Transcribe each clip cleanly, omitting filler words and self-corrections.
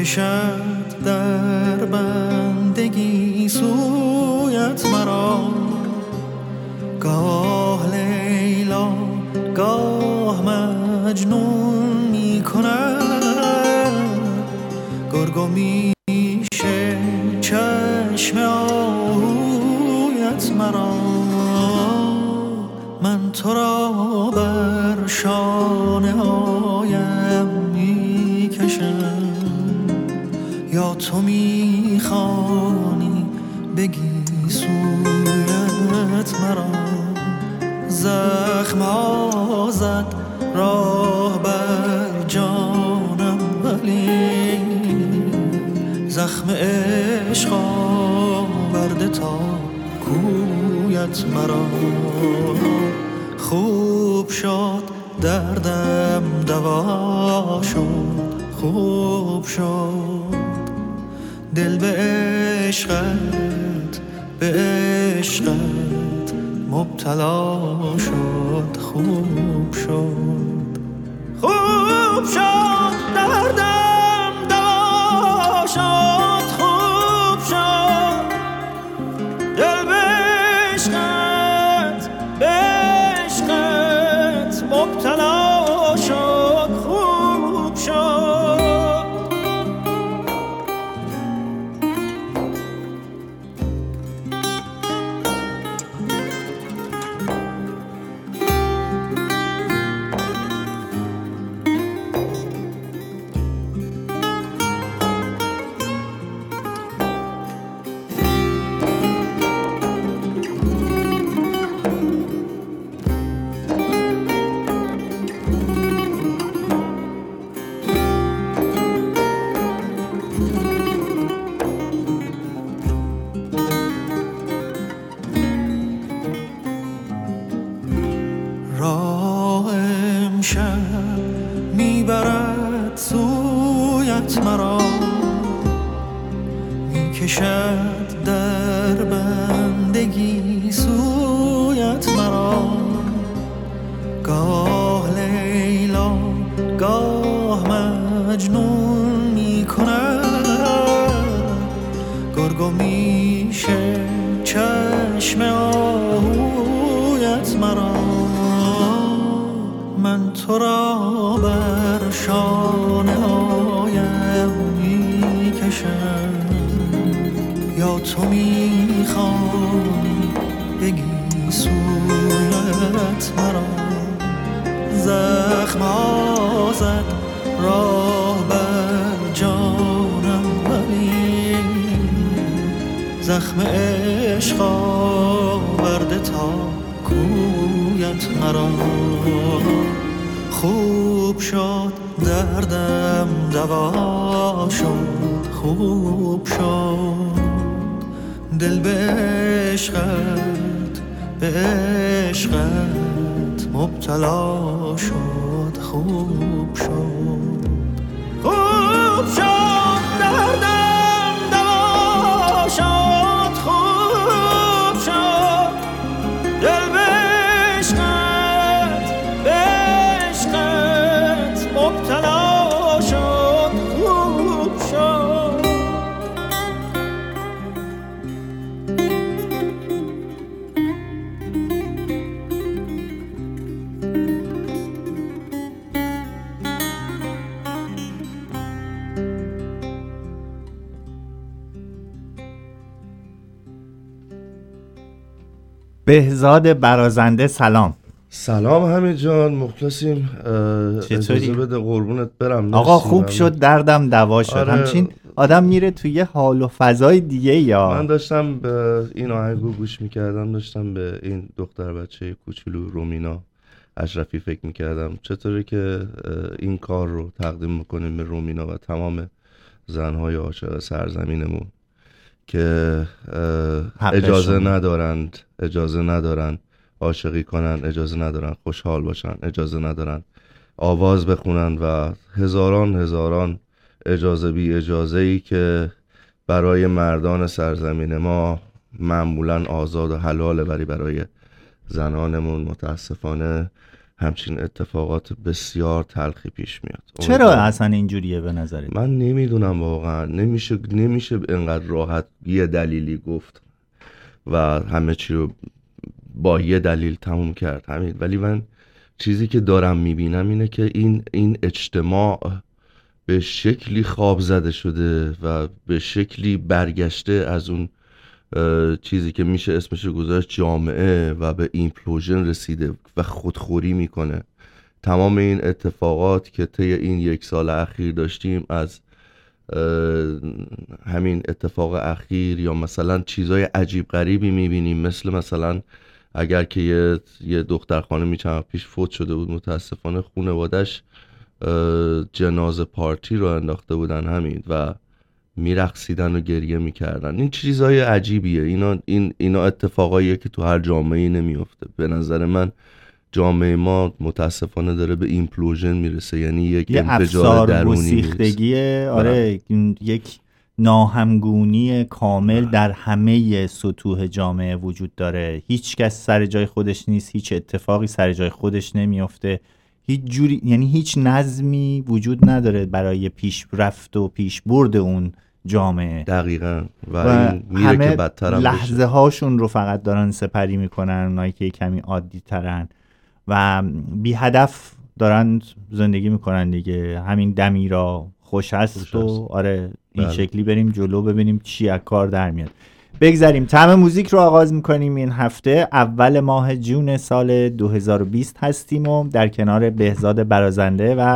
میکشد در بندگی سویت مرا، گاه لیلا گاه مجنون میکند، گرگو میشه چشم آهویت مرا. من تو را بر شانه هایم میکشم، یا تو میخوانی بگی سویت مرا. زخم ها زد راه بر جانم، ولی زخم عشق آورده تا کویت مرا. خوب شد دردم دوا شد، خوب شد دل به عشقت، به عشقت مبتلا شد. خوب شد، خوب شد دردم دوا شد، خوب شد دل به عشقت، به عشقت مبتلا شد. خوب شد. میبرد سویت مرا، میکشد در بندگی سویت مرا، گاه لیلا گاه مجنون میکند، گرگو میشه چشم آهویت مرا. من تو را بر شانه هایم میکشم، یا تو میخوانی بگی سویت مرا. زخم ها زد راه بر جانم، ولی زخم عشق آورده تا کویت مرا. خوب شد دردم دوا شد، خوب شد دل به عشقت، به عشقت مبتلا شد. خوب شد، خوب شد دردم دوا شد، خوب شد دل به عشقت، به عشقت مبتلا شد. خوب شد. بهزاد برازنده سلام. سلام حمید جان، مخلصیم. چطوری؟ اجازه بده قربونت برم. آقا خوب شد دردم دوا شد. همچین آدم میره توی یه حال و فضای دیگه. یا من داشتم به این آهنگو گوش میکردم، داشتم به این دختر بچه کوچولو رومینا اشرفی فکر میکردم چطوره که این کار رو تقدیم میکنیم به رومینا و تمام زنهای عاشق سرزمینمون که اجازه ندارن عاشقی کنن، اجازه ندارن خوشحال باشن، اجازه ندارن آواز بخونن و هزاران اجازه بی اجازه‌ای که برای مردان سرزمین ما معمولاً آزاد و حلاله، ولی برای زنانمون متاسفانه همچین اتفاقات بسیار تلخی پیش میاد. چرا اصلا اینجوریه به نظرت؟ من نمیدونم واقعا. نمیشه اینقدر راحت یه دلیلی گفت و همه چی رو با یه دلیل تموم کرد همین. ولی من چیزی که دارم میبینم اینه که این اجتماع به شکلی خواب زده شده و به شکلی برگشته از اون چیزی که میشه اسمش گذاشت جامعه و به ایمپلوژن رسیده و خودخوری میکنه. تمام این اتفاقات که طی این 1 سال اخیر داشتیم، از همین اتفاق اخیر یا مثلا چیزای عجیب غریبی میبینیم، مثلا اگر که یه دختر خانمی چند پیش فوت شده بود متاسفانه، خانواده‌اش جنازه پارتی رو انداخته بودن همین و میرقصیدن و گریه میکردن. این چیزای عجیبیه. اینا اتفاقاییه که تو هر جامعه‌ای نمیفته. به نظر من جامعه ما متاسفانه داره به ایمپلوژن میرسه، یعنی یک انفجار درونی میرسه. آره، یک ناهمگونی کامل در همه سطوح جامعه وجود داره. هیچ کس سر جای خودش نیست، هیچ اتفاقی سر جای خودش نمیفته، هیچ جوری، یعنی هیچ نظمی وجود نداره برای پیشرفت و پیشبرد اون جامعه. دقیقاً. و این میره که بدتر هم بشه. لحظه هاشون رو فقط دارن سپری میکنن، اونایی که کمی عادی ترن و بی هدف دارن زندگی میکنن دیگه. همین دمی را خوش هست و آره این شکلی بریم جلو ببینیم چی از کار در میاد. بگذاریم طعم موزیک رو آغاز میکنیم. این هفته اول ماه جون سال 2020 هستیم و در کنار بهزاد برازنده و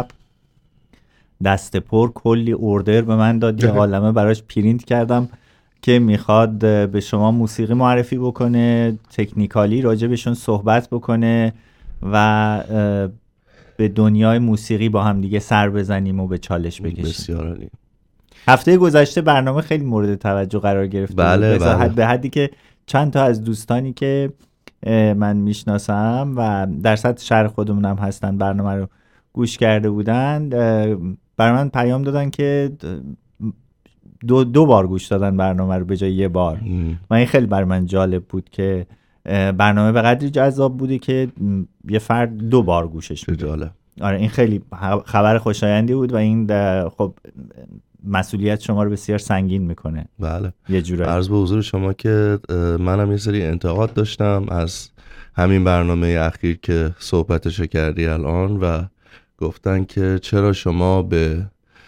دست پر کلی اوردر به من داد، یه عالمه براش پرینت کردم که میخواد به شما موسیقی معرفی بکنه، تکنیکالی راجع بهشون صحبت بکنه و به دنیای موسیقی با هم دیگه سر بزنیم و به چالش بکشیم. بسیار عالی. هفته گذشته برنامه خیلی مورد توجه قرار گرفت. بله. به حدی که چند تا از دوستانی که من میشناسم و در سطح شهر خودمونم هستن برنامه رو گوش کرده بودن، برای من پیام دادن که دو بار گوش دادن برنامه رو به جای یه بار. و این خیلی برای من جالب بود که برنامه به قدری جذاب بوده که یه فرد 2 بار گوشش میده. جالب. آره این خیلی خبر خوشایندی بود و این خب مسئولیت شما رو بسیار سنگین میکنه. بله. یه جورایی عرض به حضور شما که منم یه سری انتقاد داشتم از همین برنامه اخیر که صحبتش کردی الان و گفتن که چرا شما به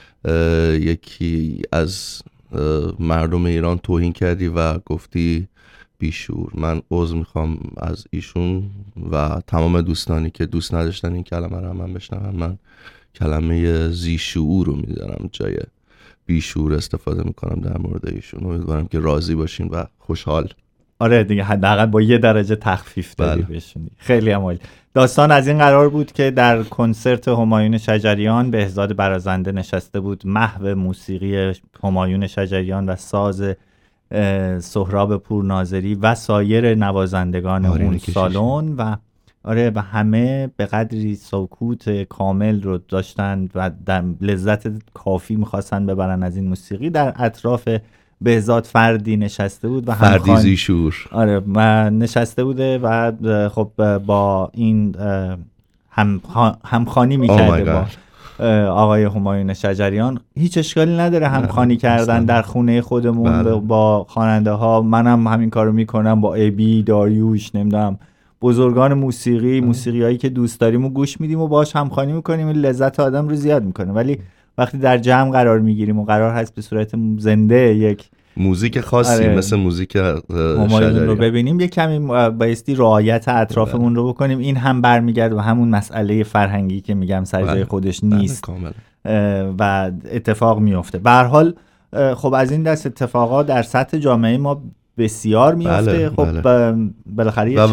یکی از مردم ایران توهین کردی و گفتی بیشور. من عذر میخوام از ایشون و تمام دوستانی که دوست نداشتن این کلمه رو من بشنون. من کلمه ذی‌شعور رو میذارم جای بیشور استفاده میکنم در مورد ایشون. امیدوارم که راضی باشین و خوشحال. آره دیگه حداقل با 1 درجه تخفیف دادی بهشون. خیلی عالی. داستان از این قرار بود که در کنسرت همایون شجریان بهزاد برازنده نشسته بود، محو موسیقی همایون شجریان و ساز سهراب پورناظری و سایر نوازندگان اون سالن و آره و همه به قدری سکوت کامل رو داشتن و لذت کافی میخواستن ببرن از این موسیقی. در اطراف بهزاد فردی نشسته بود و فردی ذی‌شعور آره و نشسته بوده و خب با این همخوانی میکرده با آقای همایون شجریان. هیچ اشکالی نداره همخوانی کردن در خونه خودمون با خواننده ها. منم همین کارو میکنم با ابی، داریوش، نمیدونم بزرگان موسیقی هایی که دوست داریم و گوش میدیم و باهاش همخوانی میکنیم. این لذت آدم رو زیاد میکنه. ولی وقتی در جمع قرار میگیریم و قرار هست به صورت زنده یک موزیک خاصی مثل موزیک همایون رو ببینیم، یک کمی بایستی رعایت اطرافمون رو بکنیم. این هم برمیگرد و همون مسئله فرهنگی که میگم سر جای خودش نیست و اتفاق میفته. به هر حال خب از این دست اتفاقات در سطح جامعه ما بسیار میفته. خب بالاخره و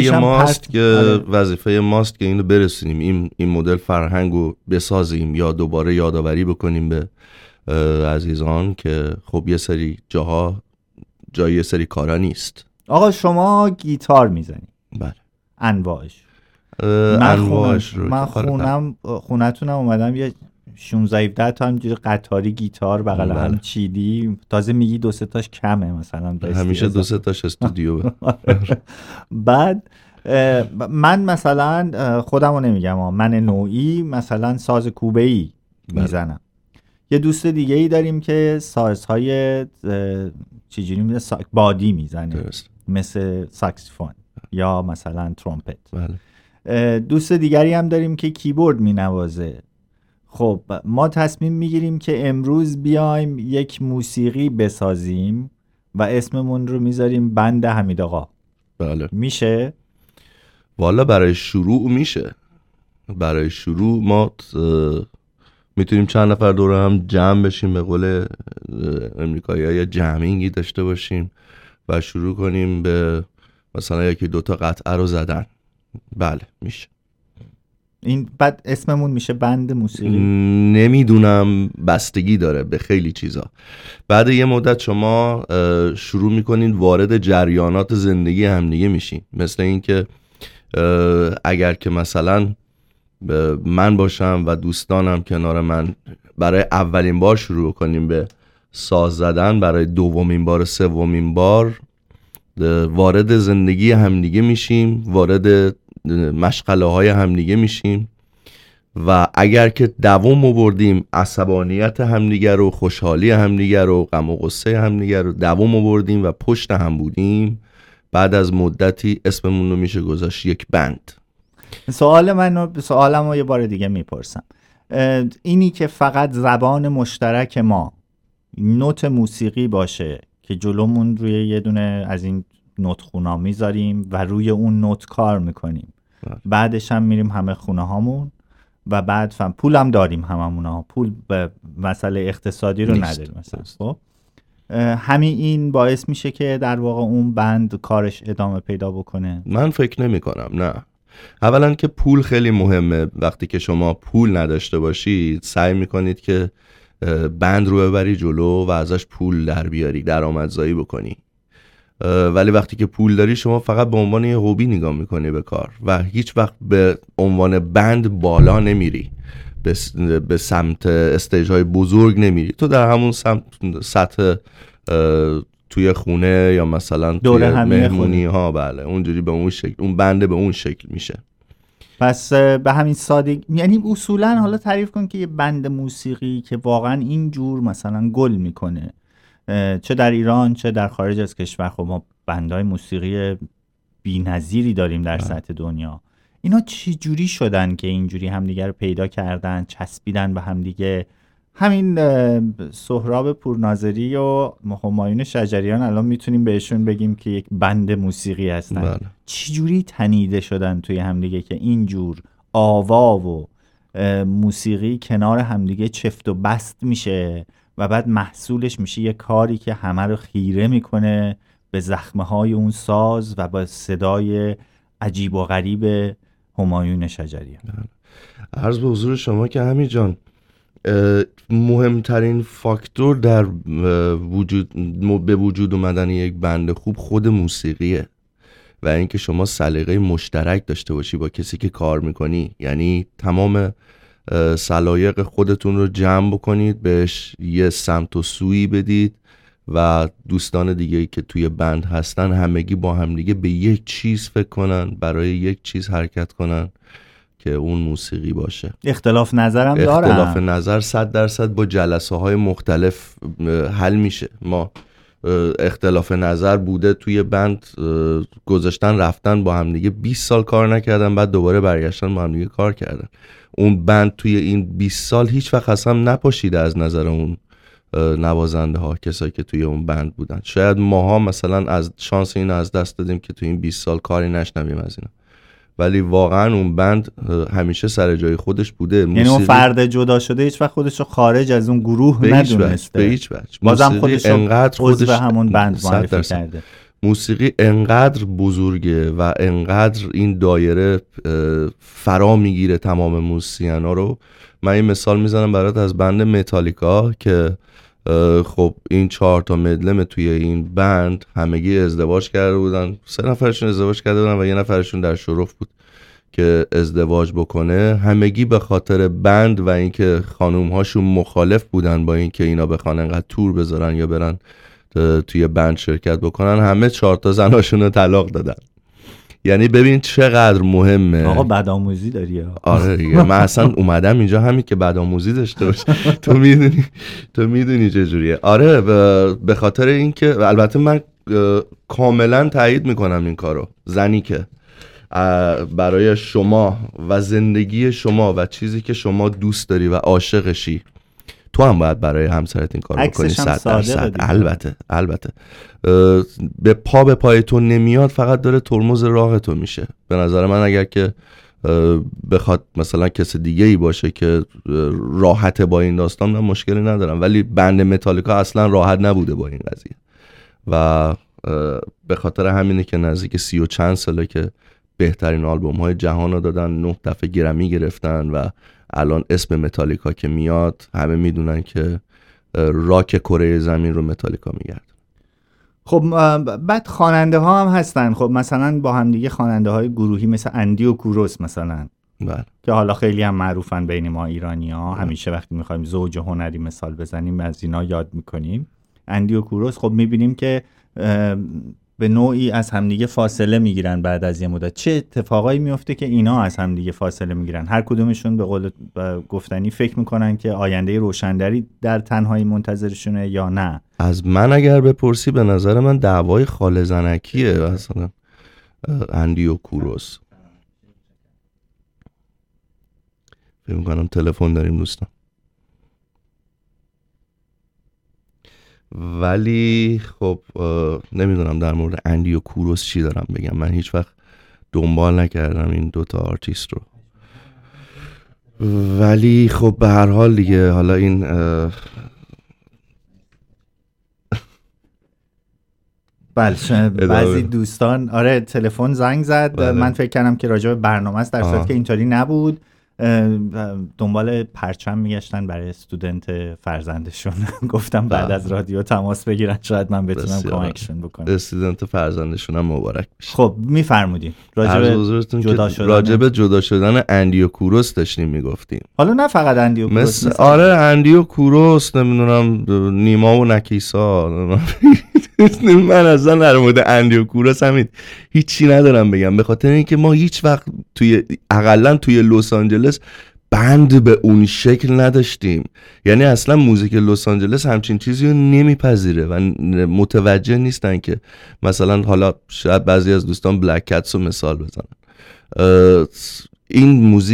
وظیفه ماست که اینو برسونیم، این مدل فرهنگو بسازیم یا دوباره یادآوری بکنیم به عزیزان که خب یه سری جای یه سری کارا نیست. آقا شما گیتار میزنی؟ بله. انواعش رو من خونتونم اومدم یه 16-17 تا همینجوری قطاری گیتار بغل هم چیدی. تازه میگی 2-3 تاش کمه مثلا. همیشه 2-3 تاش استودیو. بعد من مثلا خودمو نمیگم، من نوعی مثلا ساز کوبه‌ای میزنم. یه دوست دیگه ای داریم که سازهای چجوری میزنه، بادی میزنه، مثل ساکسیفون یا مثلا ترومپت. دوست دیگری هم داریم که کیبورد مینوازه. خب ما تصمیم میگیریم که امروز بیایم یک موسیقی بسازیم و اسممون رو میذاریم بند حمید آقا. بله. میشه؟ والا برای شروع میشه. برای شروع ما میتونیم چند نفر دور هم جمع بشیم، به قول امریکایی‌ها یه جمعینگی داشته باشیم و شروع کنیم به مثلا یکی دوتا قطعه رو زدن. بله میشه. این بعد اسممون میشه بند موسیقی؟ نمیدونم، بستگی داره به خیلی چیزا. بعد یه مدت شما شروع میکنین وارد جریانات زندگی همدیگه میشین. مثل این که اگر که مثلا من باشم و دوستانم کنار من برای اولین بار شروع کنیم به ساز زدن، برای دومین بار، سومین بار وارد زندگی همدیگه میشیم، وارد مشغله های همدیگه میشیم و اگر که دوام آوردیم عصبانیت همدیگه رو، خوشحالی همدیگه رو، غم و غصه همدیگه رو دوام آوردیم و پشت هم بودیم، بعد از مدتی اسممون رو میشه گذاشت یک بند. سوالم رو یه بار دیگه میپرسم. اینی که فقط زبان مشترک ما نوت موسیقی باشه که جلومون روی یه دونه از این نوت خونا میذاریم و روی اون نوت کار میکنیم، بعدش هم میریم همه خونه هامون و بعد پول هم داریم هممون، پول به مسئله اقتصادی رو نداریم مثلا. خب همین این باعث میشه که در واقع اون بند کارش ادامه پیدا بکنه؟ من فکر نمی کنم. نه، اولا که پول خیلی مهمه. وقتی که شما پول نداشته باشید سعی میکنید که بند رو ببری جلو و ازش پول در بیاری، درآمدزایی بکنی. ولی وقتی که پول داری شما فقط به عنوان یه هوبی نگاه میکنی به کار و هیچ وقت به عنوان بند بالا نمیری، به سمت استیج‌های بزرگ نمیری. تو در همون سطح توی خونه یا مثلا توی مهمونی ها، بله اونجوری به اون شکل، اون بنده به اون شکل میشه. پس به همین سادگی، یعنی اصولا حالا تعریف کن که یه بند موسیقی که واقعا اینجور مثلا گل میکنه، چه در ایران چه در خارج از کشور، خب ما بندهای موسیقی بی‌نظیری داریم در سطح دنیا، اینا چی جوری شدن که اینجوری همدیگه رو پیدا کردن، چسبیدن به همدیگه؟ همین سهراب پورناظری و همایون شجریان الان میتونیم بهشون بگیم که یک بند موسیقی هستن. بله. چی جوری تنیده شدن توی همدیگه که اینجور آوا و موسیقی کنار همدیگه چفت و بست میشه و بعد محصولش میشه یه کاری که همه رو خیره میکنه به زخمه های اون ساز و با صدای عجیب و غریب همایون شجریان. عرض به حضور شما که همین جان، مهمترین فاکتور در به وجود اومدن یک بند خوب خود موسیقیه و اینکه شما سلیقه مشترک داشته باشی با کسی که کار میکنی، یعنی تمام سلایق خودتون رو جمع بکنید، بهش یه سمت و سویی بدید و دوستان دیگه که توی بند هستن همگی با همدیگه به یک چیز فکر کنن، برای یک چیز حرکت کنن که اون موسیقی باشه. اختلاف نظرم دارم. اختلاف نظر 100% با جلسه های مختلف حل میشه. ما اختلاف نظر بوده توی بند، گذاشتن رفتن با همدیگه 20 سال کار نکردن، بعد دوباره برگشتن با همدیگه کار کردن. اون بند توی این 20 سال هیچ وقت اصلا نپاشیده از نظر اون نوازنده ها، کسایی که توی اون بند بودن. شاید ماها مثلا از شانس اینو از دست دادیم که توی این 20 سال کاری نشنویم از اینا، ولی واقعا اون بند همیشه سر جای خودش بوده. یعنی اون فرد جدا شده هیچ وقت خودش رو خارج از اون گروه ندونسته، به هیچ وجه. بازم خودش عضو همون بند معرفی کرده. موسیقی انقدر بزرگه و انقدر این دایره فرا میگیره تمام موسیقینا رو. من این مثال میزنم برات از بند متالیکا که خب این 4 تا مدلم توی این بند همگی ازدواج کرده بودن، 3 نفرشون ازدواج کرده بودن و 1 نفرشون در شرف بود که ازدواج بکنه. همگی به خاطر بند و اینکه خانوم هاشون مخالف بودن با اینکه اینا بخوان انقدر تور بذارن یا برن توی بند شرکت بکنن، همه 4 تا زناشون رو طلاق دادن. یعنی ببین چقدر مهمه. آقا بدآموزی داری ها. آره دیگه من اصلا اومدم اینجا همین که بدآموزی داشته باشه. تو میدونی چجوریه. آره به خاطر اینکه البته من کاملا تایید میکنم این کارو. زنی که برای شما و زندگی شما و چیزی که شما دوست داری و عاشقشی، تو هم باید برای همسرت این کار بکنی. 100%. البته به پای تو نمیاد، فقط داره ترمز راه تو میشه. به نظر من اگر که بخواد مثلا کس دیگه ای باشه که راحت با این داستان، من مشکلی ندارم، ولی بند متالیکا اصلا راحت نبوده با این قضیه و به خاطر همینه که نزدیک 30 و چند ساله که بهترین آلبوم های جهان رو دادن، 9 دفعه گرمی گرفتن و الان اسم متالیکا که میاد همه میدونن که راک کره زمین رو متالیکا میگرد. خب بعد خواننده ها هم هستن. خب مثلا با هم دیگه خواننده های گروهی مثل اندی و کوروس مثلا، بله، که حالا خیلی هم معروفن بین ما ایرانی ها. همیشه وقتی میخوایم زوج هنری مثال بزنیم از اینا یاد میکنیم. اندی و کوروس خب میبینیم که به نوعی از همدیگه فاصله میگیرن بعد از یه مدت. چه اتفاقایی میفته که اینا از همدیگه فاصله میگیرن؟ هر کدومشون به قول گفتنی فکر میکنن که آینده روشن‌دری در تنهایی منتظرشونه یا نه؟ از من اگر بپرسی به نظر من دعوای خاله زنکیه مثلا اندی و کوروس. فکر میکنم تلفن داریم دوستان. ولی خب نمیدونم در مورد اندی و کوروس چی دارم بگم. من هیچ وقت دنبال نکردم این دوتا آرتیست رو، ولی خب به هر حال دیگه حالا این بله بعضی دوستان آره تلفن زنگ زد. بله. من فکر کردم که راجع به برنامه است، در صورتی که اینطوری نبود. دنبال پرچم میگشتن برای استودنت فرزندشون. گفتم بعد از رادیو تماس بگیرن، شاید من بتونم کمکشون بکنم. استودنت فرزندشون هم مبارک بشه. خب میفرمودیم راجع به جدا شدن اندی و کوروس داشتیم میگفتیم. حالا نه فقط اندی و کوروس، آره اندی و کوروس، نمیدونم نیما و نکیسا. من اصلا در مورد اندی و کوروس همین هیچی ندارم بگم، به خاطر اینکه ما هیچ وقت اقلا توی لس آنجلس بند به اون شکل نداشتیم. یعنی اصلا موزیک لس آنجلس همچین چیزی رو نمیپذیره و متوجه نیستن که مثلا حالا شاید بعضی از دوستان بلک کتس رو مثال بزنن. این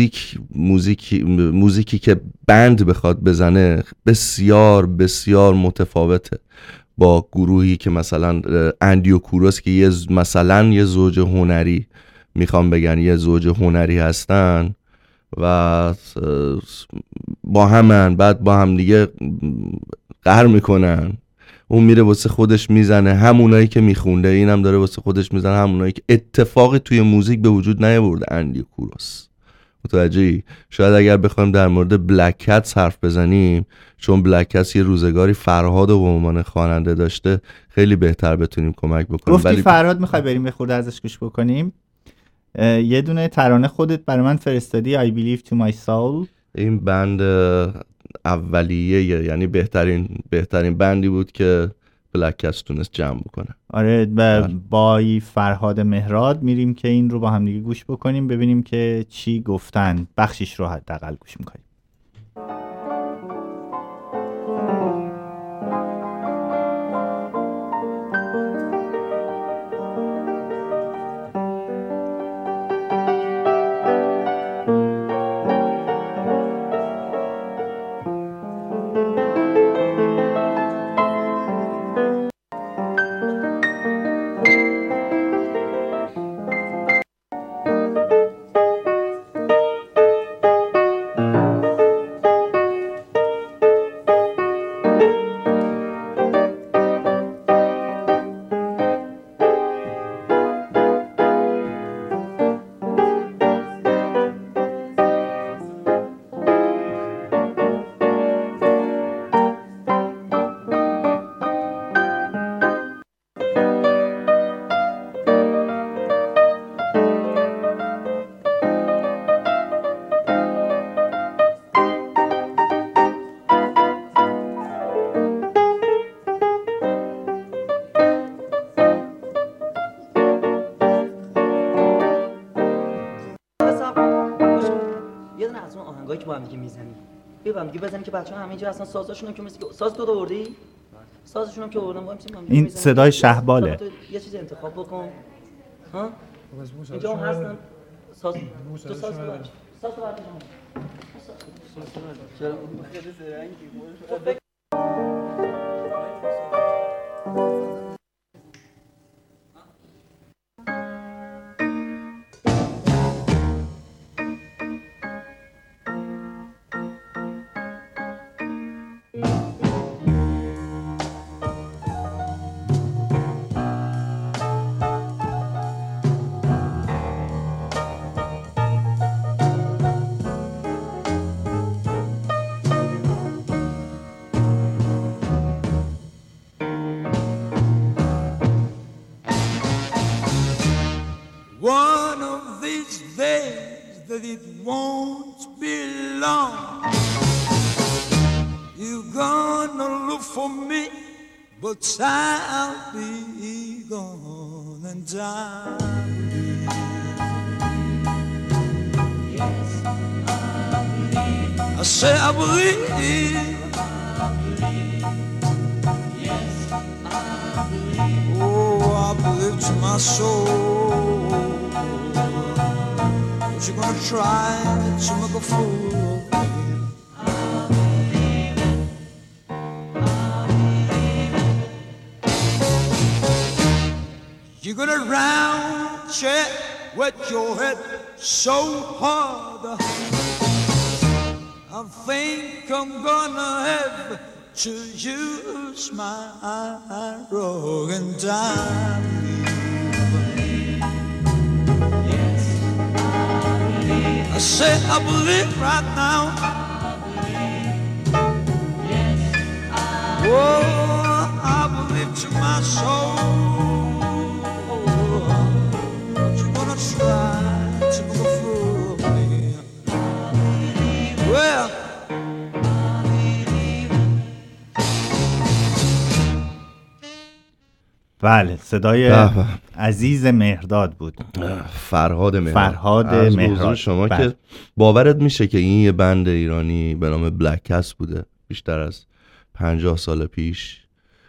موزیکی که بند بخواد بزنه بسیار بسیار متفاوته با گروهی که مثلا اندی و کوروس که مثلا یه زوج هنری میخوام بگن یه زوج هنری هستن و با همن، بعد با هم دیگه قهر میکنن. اون میره واسه خودش میزنه، همونایی که میخونده اینم داره واسه خودش میزنه، همونایی که اتفاقی توی موزیک به وجود نیاورده اندی و کوروس. متوجهی؟ شاید اگر بخوایم در مورد بلک کتس حرف بزنیم، چون بلک کتس یه روزگاری فرهاد و به عنوان خواننده داشته، خیلی بهتر بتونیم کمک بکنیم. گفتی فرهاد، میخوای بریم یه خورده ازش گوش بکنیم؟ یه دونه ترانه خودت برای من فرستادی، I Believe to My Soul. این بند اولیه، یعنی بهترین بندی بود که بلک کتس تونست جمع بکنه. آره با فرهاد مهراد میریم که این رو با هم دیگه گوش بکنیم، ببینیم که چی گفتن. بخشیش رو حداقل گوش میکنیم. با هم دیگه میزنیم. بیا با هم دیگه بزنیم که بچه‌ها همینجا اصلا سازاشون هم که مثل ساز تو آوردی؟ سازشون هم که آوردم با هم این صدای شهباله. یه چیز انتخاب بکن. ها؟ اینجا هم هستن ساز تو ساز تو بچه. ساز تو بچه. چرا خیلی زرنگی. One of these days that it won't be long, you're gonna look for me, but I'll be gone and I'll believe. Yes, I believe. I say I believe. Yes, I believe. Oh, I believe to my soul. You're gonna try to make a fool of me. I believe it. I believe it. You're gonna round check, wet your head so hard. I think I'm gonna have to use my rug and die. I say I believe right now. I believe, yes, I believe. Oh, I believe to my soul. You're gonna try to make a fool of me. Well, بله صدای عزیز مهرداد بود. فرهاد مهرداد شما بله. که باورت میشه که این یه بند ایرانی به نام بلک کست بوده بیشتر از 50 سال پیش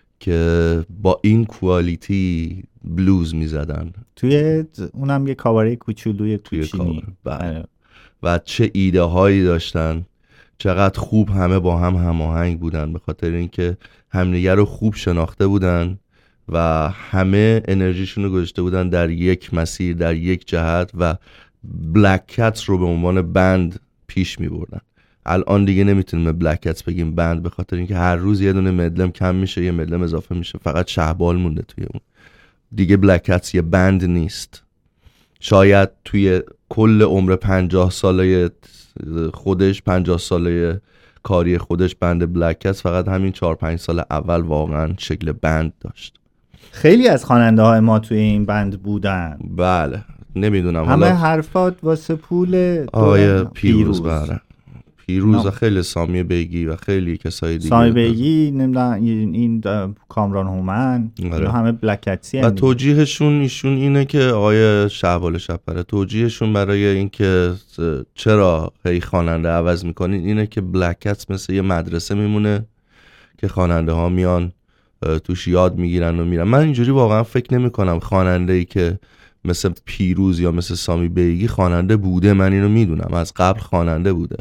که با این کوالیتی بلوز میزدن توی اونم یه کاباره کوچولوی توچینی. بله. و چه ایده هایی داشتن، چقدر خوب همه با هم هماهنگ بودن، به خاطر اینکه همدیگه رو خوب شناخته بودن و همه انرژیشون رو گذاشته بودن در یک مسیر، در یک جهت و بلک کتس رو به عنوان بند پیش می بردن. الان دیگه نمیتونیم به بلک کتس بگیم بند، به خاطر اینکه هر روز یه دونه مدلم کم میشه، یه مدلم اضافه میشه، فقط شهبال مونده توی اون. دیگه بلک کتس یه بند نیست. شاید توی کل عمر 50 ساله خودش، 50 ساله کاری خودش، بند بلک کتس فقط همین 4-5 سال اول واقعا شکل بند داشت. خیلی از خواننده های ما توی این بند بودن. بله نمیدونم، همه حرفات واسه پول آقای پیروز. بله پیروز و خیلی سامی بیگی و خیلی کسای دیگه، سامی بیگی، نمیدونم این کامران هومن، اینا همه بلک کتسی و توجیهشون ایشون اینه که آقای شهبال شپره توجیهشون برای اینکه چرا هی خواننده عوض میکنین اینه که بلک کتس مثل یه مدرسه میمونه که خواننده ها میان توش یاد میگیرن و میرن. من اینجوری واقعا فکر نمی کنم خواننده‌ای که مثل پیروز یا مثل سامی بیگی خواننده بوده. من اینو میدونم از قبل خواننده بوده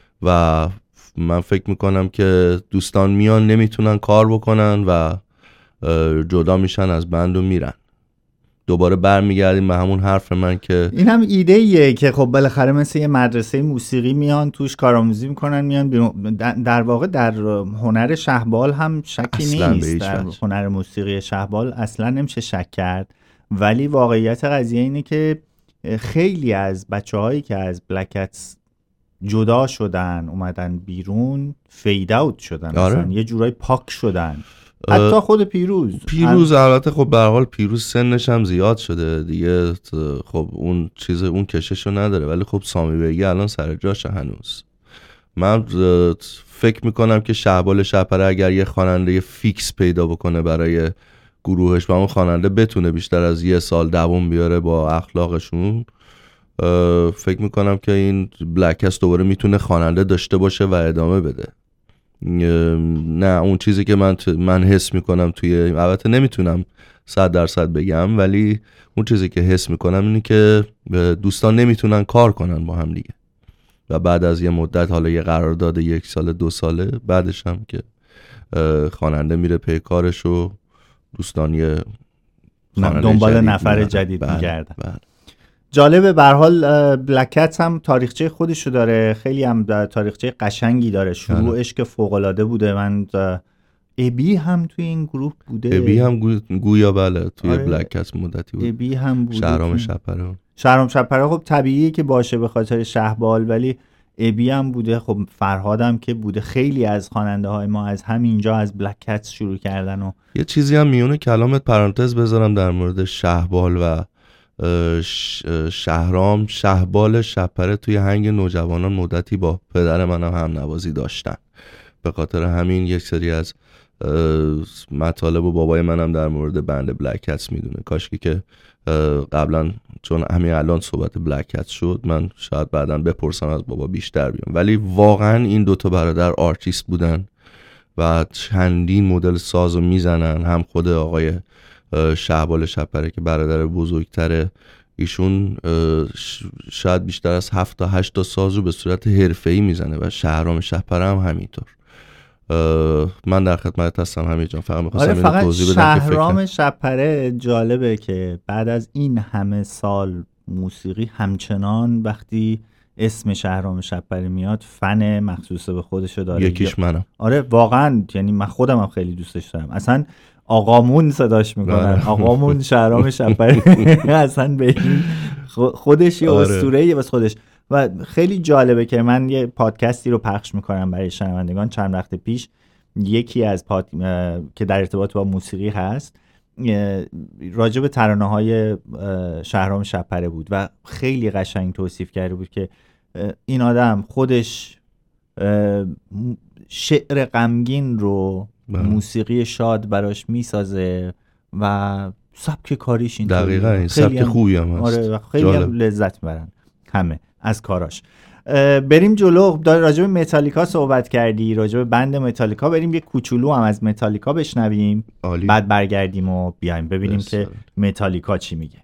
و من فکر میکنم که دوستان میان نمیتونن کار بکنن و جدا میشن از بند و میرن. دوباره برمیگردیم به همون حرف من که این هم ایده ایه که خب بالاخره مثل یه مدرسه موسیقی میان توش کارآموزی میکنن میان در واقع در هنر شهبال هم شکی نیست، در هنر موسیقی شهبال اصلا نمیشه شک کرد، ولی واقعیت قضیه اینه که خیلی از بچه‌هایی که از بلک کتس جدا شدن اومدن بیرون فید اوت شدن، مثلا یه جورایی پاک شدن. حتی خود پیروز البته خب به هر حال پیروز سنش هم زیاد شده دیگه، خب اون چیز اون کششو نداره، ولی خب سامی بیگی الان سر جاشه هنوز. من فکر میکنم که شهبال شپره اگر یه خواننده فیکس پیدا بکنه برای گروهش و اون خواننده بتونه بیشتر از 1 سال دوام بیاره با اخلاقشون، فکر میکنم که این بلک کست دوباره میتونه خواننده داشته باشه و ادامه بده. نه اون چیزی که من حس میکنم توی، البته نمیتونم 100% بگم، ولی اون چیزی که حس میکنم اینه که دوستان نمیتونن کار کنن با هم دیگه و بعد از یه مدت، حالا یه قرارداد 1 سال 2 ساله بعدش هم که خواننده میره پی کارش و دوستان یه دنبال نفر جدید میگردن. جالبه. به هر حال بلک کتس هم تاریخچه خودشو داره، خیلی هم تاریخچه قشنگی داره. شروعش که فوق‌العاده بوده. من ابی هم توی این گروه بوده. ابی هم گویا بله توی بلک کتس مدتی بود. ابی هم بوده. شهرام شپره خب طبیعیه که باشه به خاطر شهبال، ولی ابی هم بوده. خب فرهاد هم که بوده. خیلی از خواننده های ما از همینجا از بلک کتس شروع کردن. و یه چیزی هم میونه کلامت پرانتز بذارم در مورد شهبال و شهرام. شهبال شپره توی هنگ نوجوانان مدتی با پدر منم هم نوازی داشتن، به خاطر همین یک سری از مطالب و بابای منم در مورد بند بلک کتس میدونه. کاشکی که قبلا، چون همین الان صحبت بلک کتس شد، من شاید بعداً بپرسم از بابا بیشتر بیام. ولی واقعا این دوتا برادر آرتیست بودن و چندین مدل سازو میزنن. هم خود آقای شهبال شپره که برادر بزرگتره، ایشون شاید بیشتر از 7 تا 8 تا سازو به صورت حرفه‌ای میزنه و شهرام شپره هم همینطور. من در خدمت هستم حمید جان. فقط می‌خواستم اینو توضیح بدم که شهرام شپره جالبه که بعد از این همه سال موسیقی همچنان وقتی اسم شهرام شپره میاد فن مخصوص به خودشو داره. یکیش منم. آره واقعا، یعنی من خودم هم خیلی دوستش دارم. اصلا آقامون صداش میکنن. آقامون شهرام شپره اصلا به این خودش یه اسطوره‌ایه واسه خودش. و خیلی جالبه که من یه پادکستی رو پخش میکنم برای شنوندگان چند وقت پیش، یکی از که در ارتباط با موسیقی هست، راجع به ترانه‌های شهرام شپره بود و خیلی قشنگ توصیف کرده بود که این آدم خودش شعر غمگین رو موسیقی شاد براش میسازه و سبک کاریش این دقیقاً این سبک خوبی هم هست. آره خیلی هم لذت میبرن همه از کاراش. بریم جلو. راجع به متالیکا صحبت کردی، راجع به بند متالیکا. بریم یه کوچولو هم از متالیکا بشنویم، بعد برگردیم و بیایم ببینیم که متالیکا چی میگه.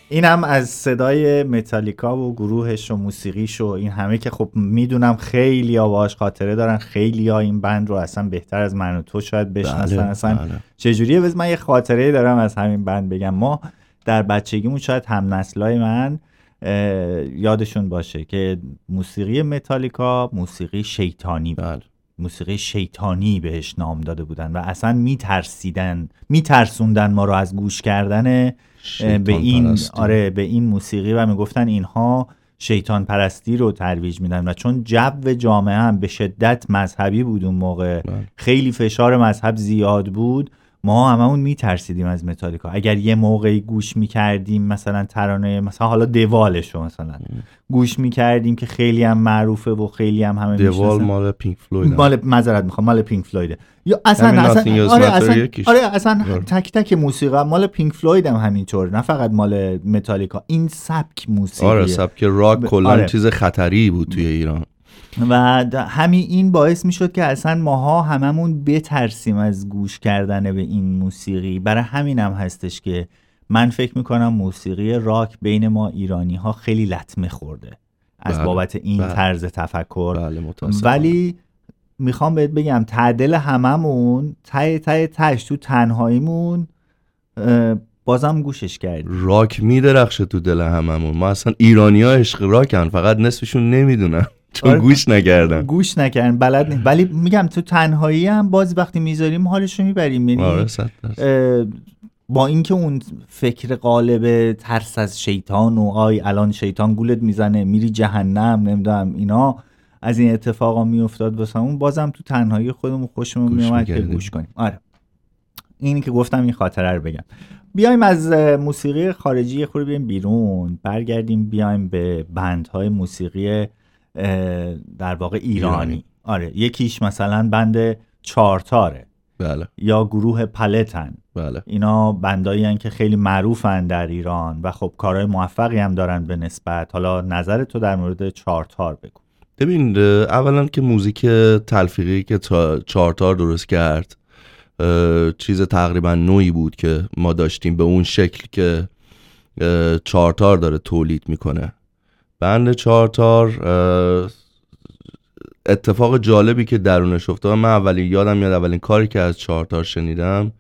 اینم از صدای متالیکا و گروهش و موسیقیش و این همه که خب میدونم خیلی ها باهاش خاطره دارن، خیلی ها این بند رو اصلا بهتر از من و تو شاید بشناسن. اصلا چجوریه؟ بس من یه خاطره دارم از همین بند بگم. ما در بچگیمون شاید هم نسلای من یادشون باشه که موسیقی متالیکا موسیقی شیطانی بود. موسیقی شیطانی بهش نام داده بودن و اصلا میترسوندن ما رو از گوش کردن به این به این موسیقی و میگفتن اینها شیطان پرستی رو ترویج میدن. و چون جو جامعه هم به شدت مذهبی بود اون موقع، خیلی فشار مذهب زیاد بود، ما هممون میترسیدیم از متالیکا. اگر یه موقعی گوش میکردیم مثلا ترانه مثلا حالا دوالشو مثلا گوش میکردیم که خیلی هم معروفه و خیلی هم همه میشناسن. دوال مال پینک فلوید، مال پینک فلویده. یا اصلا تک تک موسیقی مال پینک فلوید هم همینطور، نه فقط مال متالیکا. این سبک موسیقی سبک راک کلا چیز خطری بود توی ایران و همین این باعث میشد که اصلا ماها هممون بترسیم از گوش کردن به این موسیقی. برای همین هم هستش که من فکر میکنم موسیقی راک بین ما ایرانی ها خیلی لطمه خورده از بابت این طرز تفکر. ولی میخوام بهت بگم تعدل هممون تش تو تنهاییمون بازم گوشش کردیم. راک میدرخشه تو دل هممون. ما اصلا ایرانی ها عشق راکن، فقط نصفشون نمیدونن چون گوش نکردن بلد نیست. ولی میگم تو تنهایی هم باز وقتی میذاریم حالشو میبریم. یعنی با اینکه اون فکر غالب ترس از شیطان و الان شیطان گولت میزنه میری جهنم نمیدونم اینا از این اتفاقا میافتاد واسمون، بازم تو تنهایی خودمون خوشمون میومد که گوش کنیم. اینی که گفتم این خاطره رو بگم. بیایم از موسیقی خارجی خود بریم بیرون، برگردیم بیایم به بندهای موسیقی در واقع ایرانی. یکیش مثلا بند چارتاره. بله. یا گروه پلتن. بله. اینا بندایی هستن که خیلی معروفن در ایران و خب کارهای موفقی هم دارن به نسبت. حالا نظر تو در مورد چارتار بگو. ببین اولا که موزیک تلفیقی که چارتار درست کرد چیز تقریبا نوعی بود که ما داشتیم به اون شکل که چارتار داره تولید میکنه. بند چارتار اتفاق جالبی که درونش افتاد، من اولین کاری که از چارتار شنیدم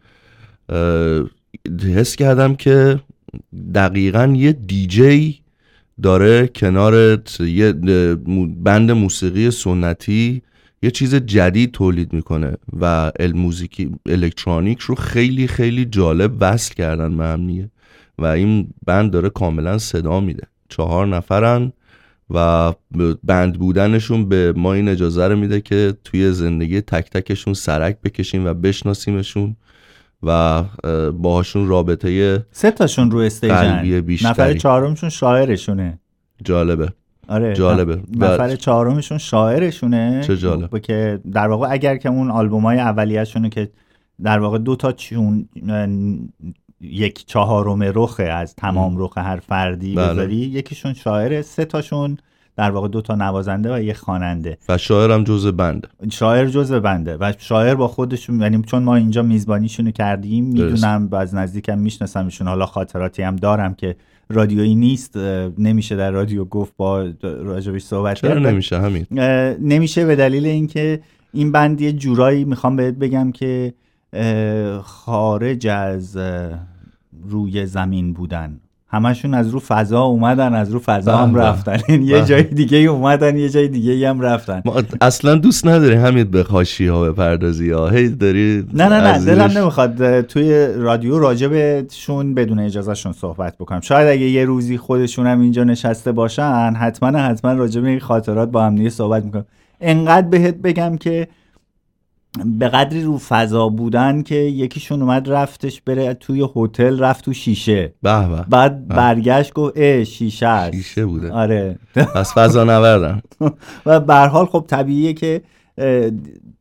حس کردم که دقیقاً یه دیجی داره کنار یه بند موسیقی سنتی یه چیز جدید تولید میکنه و موزیک الکترونیک رو خیلی خیلی جالب وصل کردن به هم دیگه و این بند داره کاملا صدا میده. 4 نفرن و بند بودنشون به ما این اجازه رو میده که توی زندگی تک تکشون سرک بکشیم و بشناسیمشون و باهاشون رابطه 3 تاشون رو استیجن. نفر 4مشون شاعرشونه. جالبه. جالبه. نفر 4مشون شاعرشونه. چه جالب. که در واقع اگر که اون آلبومای اولیه‌شونه که در واقع 2 تا چون 1/4 رخه از تمام رخ هر فردی بذاری، یکیشون شاعره، 3 تاشون در واقع 2 تا نوازنده و 1 خواننده و شاعر هم جزء بنده. شاعر جزء بنده و شاعر با خودشون، یعنی چون ما اینجا میزبانیشونو کردیم میدونم از نزدیکم میشناسمشون. حالا خاطراتی هم دارم که رادیویی نیست، نمیشه در رادیو گفت با راجبش صحبت کرد. نمیشه همین. نمیشه به دلیل اینکه این بند یه جورایی میخوام بهت بگم که خارج از روی زمین بودن. همشون از رو فضا اومدن، از رو فضا هم رفتن. یه جای دیگه اومدن، یه جای دیگه هم رفتن. ما اصلا دوست نداری همین به حاشیه‌ها بپردازی ها. هی داری نه دلم نمیخواد توی رادیو راجبشون بدون اجازهشون صحبت بکنم. شاید اگه یه روزی خودشون هم اینجا نشسته باشن حتما راجب این خاطرات با هم دیگه صحبت میکنم. انقدر بهت بگم که به قدری رو فضا بودن که یکیشون اومد رفتش بره توی هتل، رفت تو شیشه. بعد برگشت گفت شیشه است. شیشه بوده. آره. پس فضا نوردن. و به هر حال خب طبیعیه که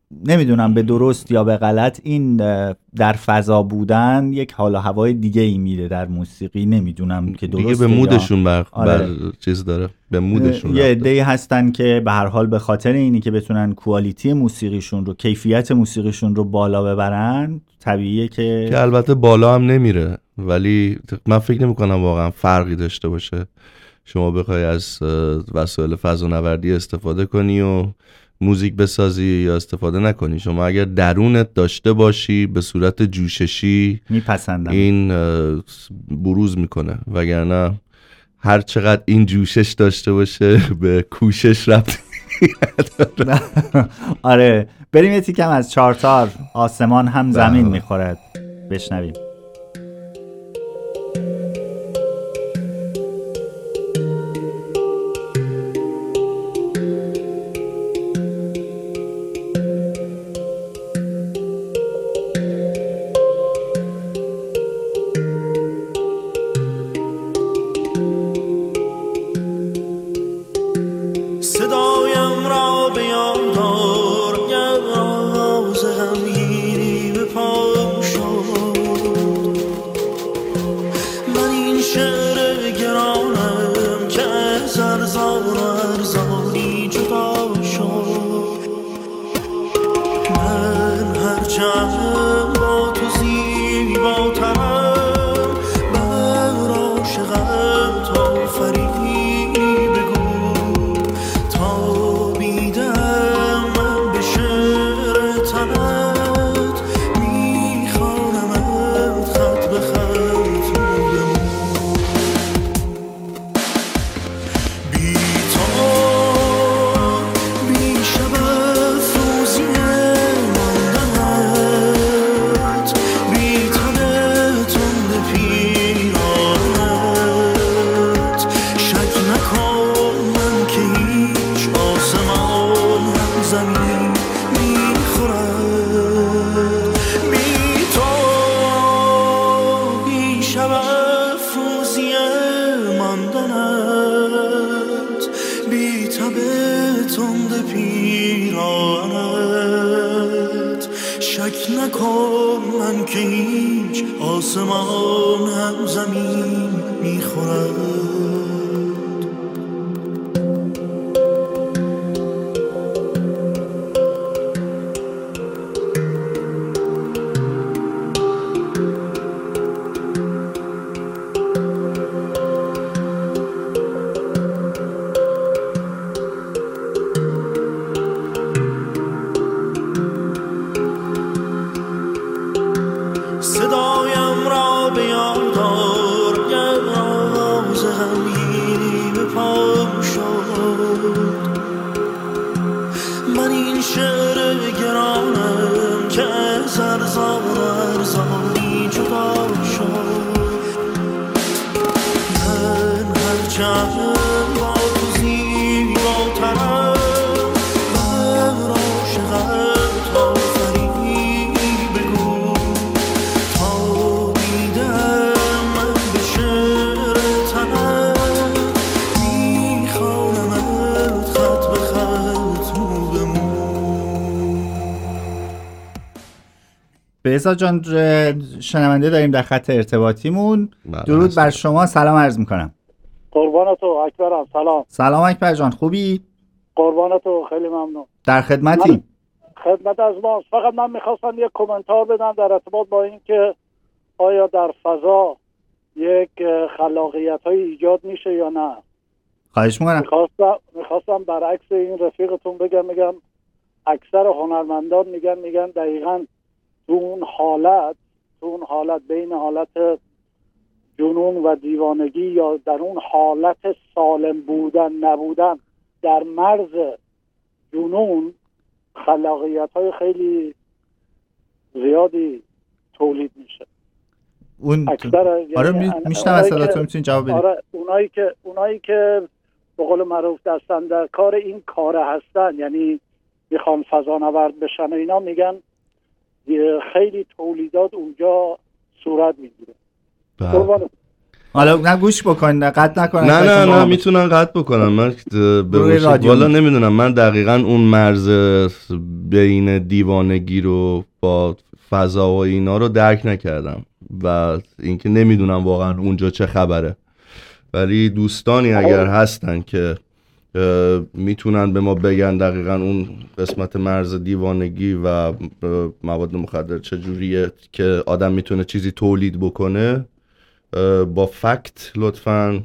نمیدونم به درست یا به غلط این در فضا بودن یک حال و هوای دیگه ای میده در موسیقی، نمیدونم که درسته دیگه به مودشون بر چیز داره، به مودشون یه عده‌ای هستن که به هر حال به خاطر اینی که بتونن کوالیتی موسیقیشون رو، کیفیت موسیقیشون رو بالا ببرن، طبیعیه که البته بالا هم نمیره، ولی من فکر نمی کنم واقعا فرقی داشته باشه شما بخوای از وسایل فضانوردی استفاده کنی و موزیک بسازی یا استفاده نکنی. شما اگر درونت داشته باشی به صورت جوششی میپسندم، این بروز میکنه، وگرنه هر چقدر این جوشش داشته باشه به کوشش ربطی نداره. آره بریم یه تیکم از چارتار آسمان هم زمین میخورد بشنویم. بهزاد جان شنونده داریم در خط ارتباطیمون. درود بر شما، سلام عرض میکنم. قربانتو اکبرم. سلام اکبر جان، خوبی؟ قربانتو، خیلی ممنون. در خدمتی. خدمت از ما. فقط من میخواستم یک کومنتار بدم در ارتباط با این که آیا در فضا یک خلاقیت های ایجاد میشه یا نه. خواهش میکنم. میخواستم برعکس این رفیقتون بگم اکثر هنرمندان میگن دقیقاً تو اون حالت بین حالت جنون و دیوانگی یا در اون حالت سالم بودن نبودن در مرز جنون خلاقیت‌های خیلی زیادی تولید میشه. اون اکثر آره میشنم صداتون، میتونین جواب بدید. آره اونایی که به قول معروف دستن در کار این کار هستن، یعنی میخوان فضانورد بشن اینا، میگن خیلی تولیدات اونجا صورت میگیره. حالا نه گوش بکن، قطع نکن. نه میتونن قطع بکنن. من به والا نمیدونم، من دقیقاً اون مرز بین دیوانگی رو با فضا و اینا رو درک نکردم و اینکه نمیدونم واقعا اونجا چه خبره، ولی دوستانی اگر هستن که میتونن به ما بگن دقیقاً اون قسمت مرز دیوانگی و مواد مخدر چجوریه که آدم میتونه چیزی تولید بکنه، با فکت لطفاً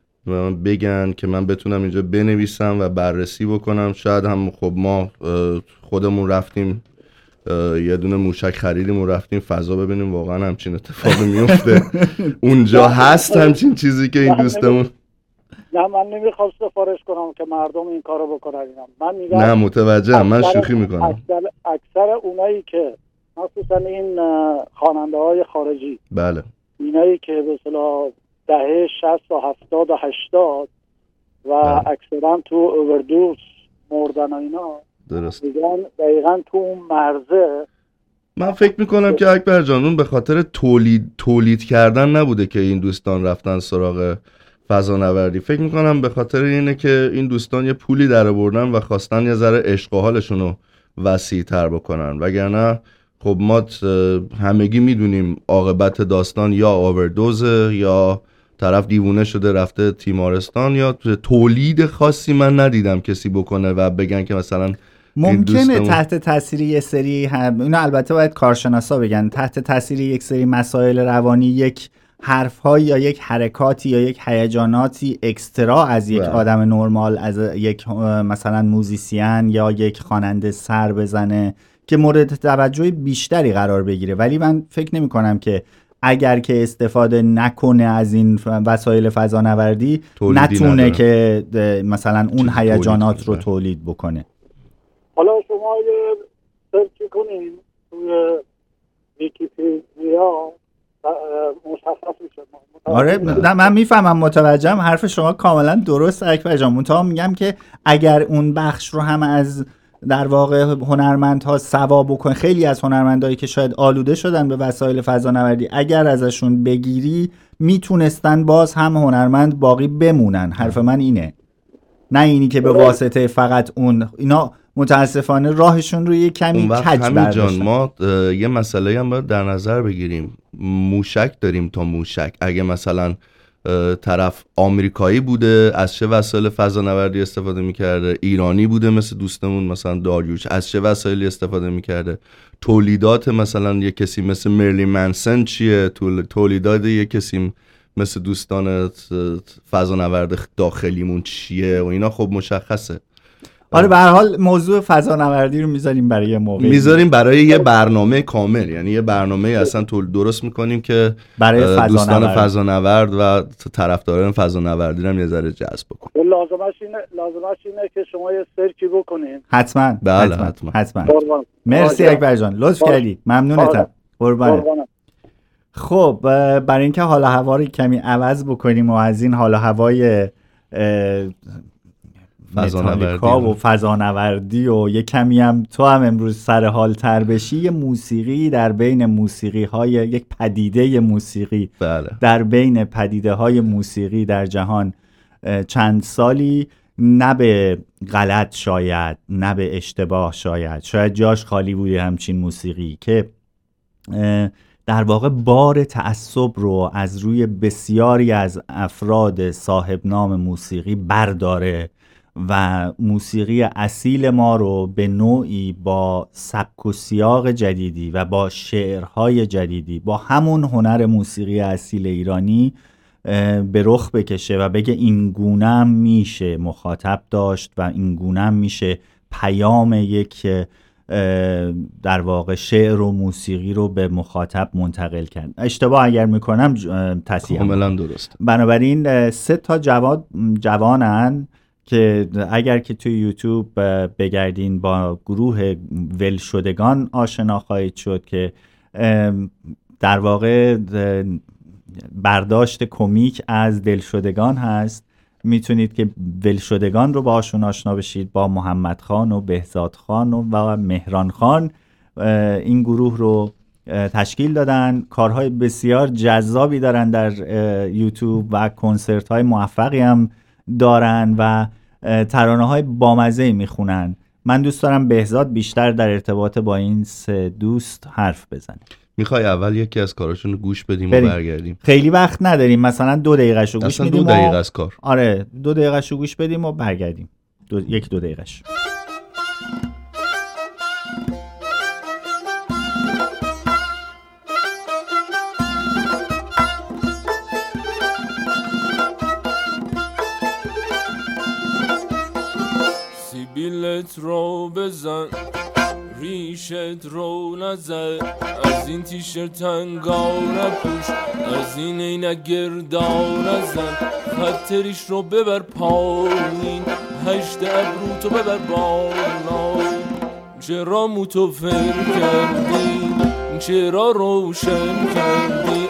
بگن که من بتونم اینجا بنویسم و بررسی بکنم. شاید هم خب ما خودمون رفتیم یه دونه موشک خریدیم و رفتیم فضا ببینیم واقعا همچین اتفاقی میفته اونجا هست همچین چیزی که این دوستمون. نه من نمیخوام سفارش کنم که مردم این کارو بکنن. من میگم نه متوجهم، من شوخی میکنم. اکثر اونایی که مخصوصا این خواننده های خارجی، بله، اینایی که به اصطلاح دهه 60 و 70 و 80 و اکثرا تو اووردوز مردن و اینا، درست میگن دقیقاً تو اون مرزه. من فکر میکنم که اکبر جان اون به خاطر تولید کردن نبوده که این دوستان رفتن سراغ فضانوردی. فکر میکنم به خاطر اینه که این دوستان یه پولی در آوردن و خواستن یه ذره عشق و حالشون رو وسیع تر بکنن، وگرنه خب ما همگی میدونیم عاقبت داستان یا اووردوزه یا طرف دیوونه شده رفته تیمارستان، یا تولید خاصی من ندیدم کسی بکنه و بگن که مثلا ممکنه تحت تاثیر یه سری اینو البته باید کارشناسا بگن، تحت تاثیر یک سری مسائل روانی یک حرف‌هایی یا یک حرکاتی یا یک هیجاناتی اکسترا از یک آدم نرمال، از یک مثلا موزیسین یا یک خواننده سر بزنه که مورد توجه بیشتری قرار بگیره. ولی من فکر نمی کنم که اگر که استفاده نکنه از این وسایل فضانوردی نتونه که مثلا اون هیجانات رو تولید بکنه. حالا شما یه سرچ کنین توی ویکی‌پدیا مشخص میشه. آره نه من میفهمم، متوجهم، حرف شما کاملا درست اکبر جان. منتها میگم که اگر اون بخش رو هم از در واقع هنرمندها سوا بکن، خیلی از هنرمندایی که شاید آلوده شدن به وسایل فضانوردی اگر ازشون بگیری میتونستن باز هم هنرمند باقی بمونن. حرف من اینه، نه اینی که به واسطه فقط اون اینا متاسفانه راهشون رو یه کمی کج برداشتن. ما یه مسئله هم باید در نظر بگیریم. موشک داریم تا موشک. اگه مثلا طرف آمریکایی بوده از چه وسایل فضانوردی استفاده میکرده، ایرانی بوده مثل دوستمون مثلا داریوش از چه وسایلی استفاده میکرده، تولیدات مثلا یه کسی مثل مرلی منسن چیه، تولیدات یه کسی مثل دوستان فضانورد داخلیمون چیه و اینا خب مشخصه. آره به هر حال موضوع فضانوردی رو میذاریم برای یه موقع، میذاریم برای یه برنامه کامل، یعنی یه برنامه اصلا درست میکنیم که برای دوستان فضانورد و طرفداران فضانوردی رو یه ذره جذب بکنیم. لازمش اینه که شما یه سرچی بکنین. حتما. بله حتما. مرسی اکبر جان، لطف کردی، ممنونتم. قربانت. خب برای اینکه حال و هوا رو کمی عوض بکنیم و از این حال و هوای فضانوردی و یه کمی هم تو هم امروز سر حال تر بشی، یه موسیقی در بین موسیقی های یک پدیده موسیقی در بین پدیده های موسیقی در جهان چند سالی نه به غلط شاید نه به اشتباه شاید جاش خالی بوده همچین موسیقی که در واقع بار تعصب رو از روی بسیاری از افراد صاحب نام موسیقی برداره و موسیقی اصیل ما رو به نوعی با سبک و سیاق جدیدی و با شعرهای جدیدی با همون هنر موسیقی اصیل ایرانی به رخ بکشه و بگه این گونه هم میشه مخاطب داشت و این گونه هم میشه پیام یک در واقع شعر و موسیقی رو به مخاطب منتقل کرد. اشتباه اگر میکنم تصحیح کاملا درست. بنابراین 3 تا جوانن که اگر که توی یوتیوب بگردین با گروه ولشدگان آشنا خواهید شد که در واقع برداشت کمیک از دلشدگان هست. میتونید که ولشدگان رو باشون آشنا بشید، با محمد خان و بهزاد خان و مهران خان این گروه رو تشکیل دادن، کارهای بسیار جذابی دارن در یوتیوب و کنسرت های موفقی هم دارن و ترانه های بامزه میخونن. من دوست دارم بهزاد بیشتر در ارتباط با این سه دوست حرف بزنه. میخوای اول یکی از کاراشون رو گوش بدیم و برگردیم؟ خیلی وقت نداریم، مثلا 2 دقیقه‌شو گوش میدیم. 2 دقیقه از کار. آره 2 دقیقه‌شو گوش بدیم و برگردیم. 1-2 دقیقه‌ش. سیبیلت رو بزن، ریشت رو نزن، از این تیشرت انگار نپوش، از این عینک گردا نزن، خطریش رو ببر پایین، 8 ابرو تو ببر بالا. چرا موتو فر کردی، چرا روشن کردی؟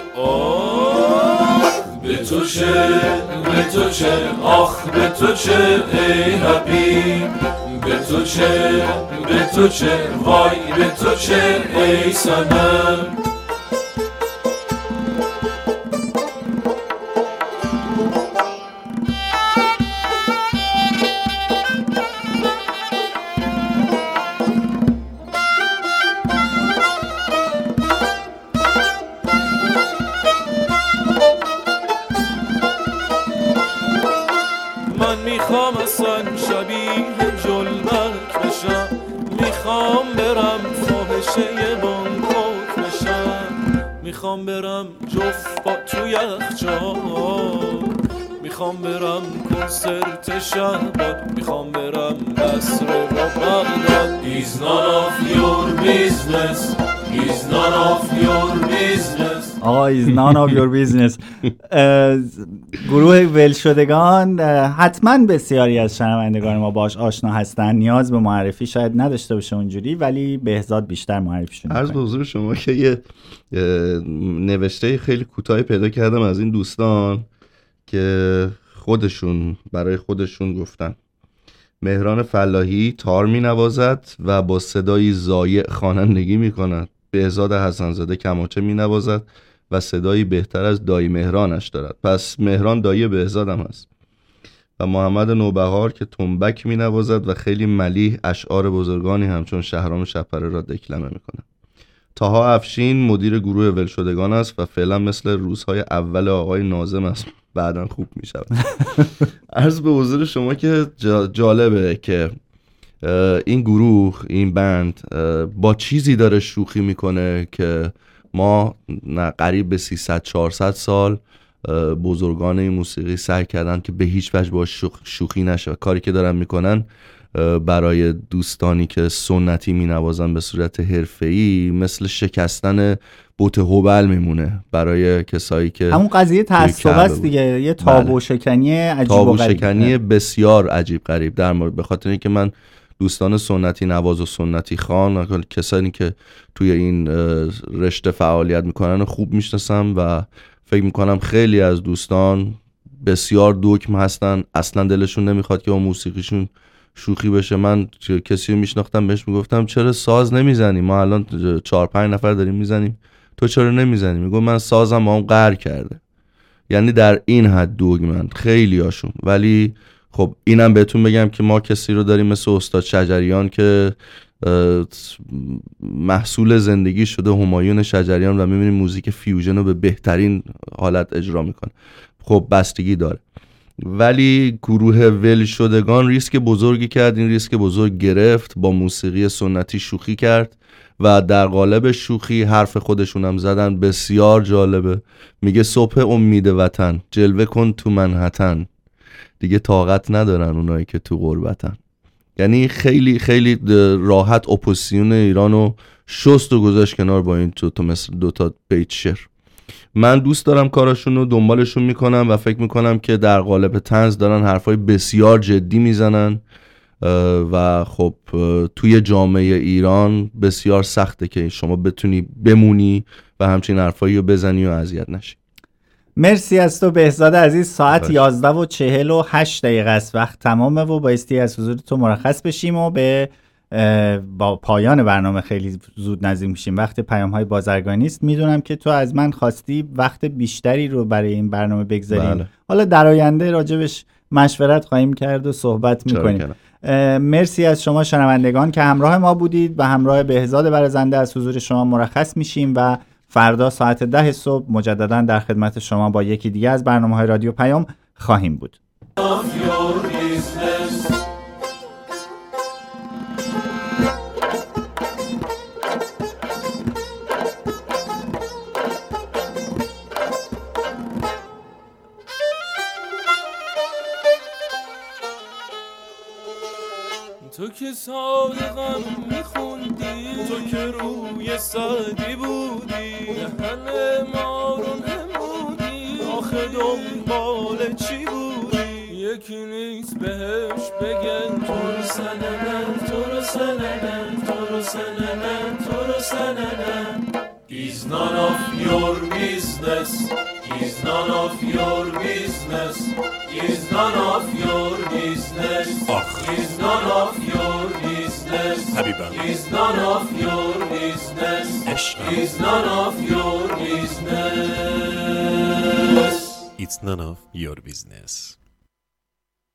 به تو چه، به تو چه، آخ به تو چه ای حبیب، به تو چه، به تو چه، وای به تو چه ای صنم. میخوام اصلا شبیه جلبک بشم، میخوام برم فاحشه بانکوک بشم، میخوام برم جفت با تو یخچال، میخوام برم کنسرت شهباد، میخوام برم بصره و بغداد. It's none of your business, it's none of your business. آقا is none of your business. گروه ولشدگان حتما بسیاری از شنوندگان ما باش آشنا هستن، نیاز به معرفی شاید نداشته باشه اونجوری، ولی بهزاد بیشتر معرفیشون می‌کنه. عرض به حضور شما که یه نوشته خیلی کوتاهی پیدا کردم از این دوستان که خودشون برای خودشون گفتن. مهران فلاحی تار می نوازد و با صدایی ضایع خوانندگی می کند. بهزاد حسن‌زاده کمانچه می نوازد و صدایی بهتر از دایی مهرانش دارد. پس مهران دایی بهزاد هم هست. و محمد نوبهار که تنبک می نوازد و خیلی ملیح اشعار بزرگانی همچون شهرام شپره را دکلمه می کند. طاها افشین مدیر گروه ولشدگان است و فعلا مثل روزهای اول آقای ناظم است، بعداً خوب می شود. عرض به حضور شما که جالبه که این گروه، این بند با چیزی داره شوخی میکنه که ما قریب به 300-400 سال بزرگان این موسیقی سعی کردن که به هیچ وجه با شوخی نشه. کاری که دارن میکنن برای دوستانی که سنتی مینوازن به صورت حرفه‌ای مثل شکستن بوت هوبل میمونه برای کسایی که همون قضیه تعصب است دیگه، یه تابو شکنی عجیب و غریب، تابو شکنی بسیار عجیب غریب در مورد، به خاطر اینکه من دوستان سنتی نواز و سنتی خوان، کسانی که توی این رشته فعالیت میکنن خوب میشناسم و فکر میکنم خیلی از دوستان بسیار دکم هستن، اصلا دلشون نمیخواد که با موسیقیشون شوخی بشه. من کسی رو میشناختم بهش میگفتم چرا ساز نمیزنی، ما الان 4-5 نفر داریم میزنیم، تو چرا نمیزنی؟ میگم من سازم با هم قهر کرده. یعنی در این حد دوگمن خیلی هاشون. ولی خب اینم بهتون بگم که ما کسی رو داریم مثل استاد شجریان که محصول زندگی شده همایون شجریان و میبینیم موزیک فیوژن رو به بهترین حالت اجرا میکنه. خب بستگی داره. ولی گروه ولشدگان ریسک بزرگی کرد، این ریسک بزرگ گرفت، با موسیقی سنتی شوخی کرد و در قالب شوخی حرف خودشون هم زدن بسیار جالبه. میگه صبح امید وطن جلوه کن تو منهتن، دیگه طاقت ندارن اونایی که تو غربتن. یعنی خیلی خیلی راحت اپوزیسیون ایرانو شست و گذاشت کنار با این تو مثل 2 بیت شعر. من دوست دارم کاراشون رو دنبالشون میکنم و فکر میکنم که در قالب طنز دارن حرفای بسیار جدی میزنن و خب توی جامعه ایران بسیار سخته که شما بتونی بمونی و همچین حرفایی رو بزنی و اذیت نشی. مرسی از تو بهزاد عزیز. ساعت 11:48 است، وقت تمامه و بایستی از حضور تو مرخص بشیم و به با پایان برنامه خیلی زود نزدیک میشیم، وقت پیام‌های بازرگانی است. میدونم که تو از من خواستی وقت بیشتری رو برای این برنامه بگذاریم. بله. حالا در آینده راجبش مشورت خواهیم کرد و صحبت میکنیم. مرسی از شما شنوندگان که همراه ما بودید و همراه بهزاد برازنده از حضور شما مرخص میشیم و فردا ساعت 10 صبح مجددا در خدمت شما با یکی دیگه از برنامه‌های رادیو پیام خواهیم بود. تو که صادقم میخوندی، تو که روی سعدی بودی، دهن ما رو نمودی، آخه دنبال چی بودی؟ یکی نیست بهش بگن تو رو سننن، تو رو سننن، تو رو سننن، تو رو سننن. It's none of your business, it's none of your business, it's none of your business, it's none of your business, it's none of your business, it's none of your business, it's none of your business.